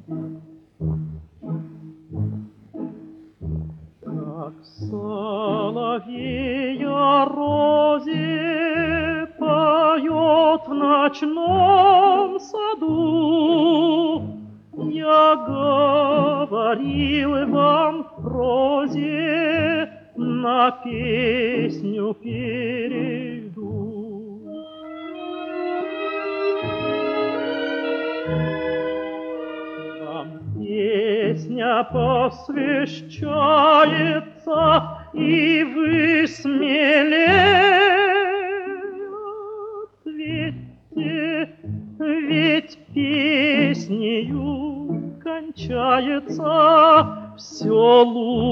Как соловей о розе поет в ночном саду, я говорил вам, розе, на песню перейду. Вам песня посвящается, и вы смелее ответьте, ведь песнею кончается все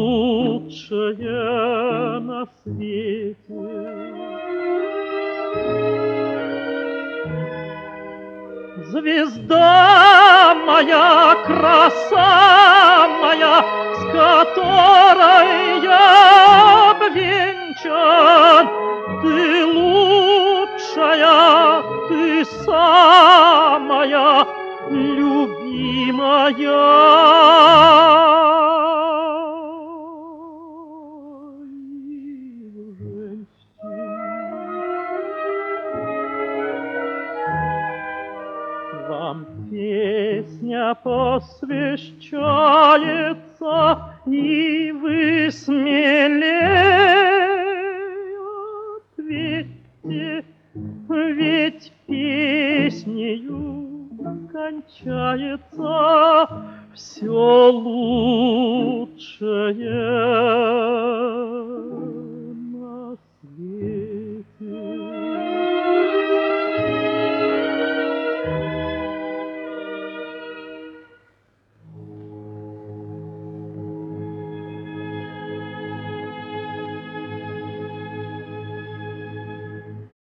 лучшее на свете. Звезда моя, краса моя, с которой я обвенчан, ты лучшая, ты самая любимая. Вам песня посвящается, и вы смелее ответьте, ведь песнею кончается все лучшее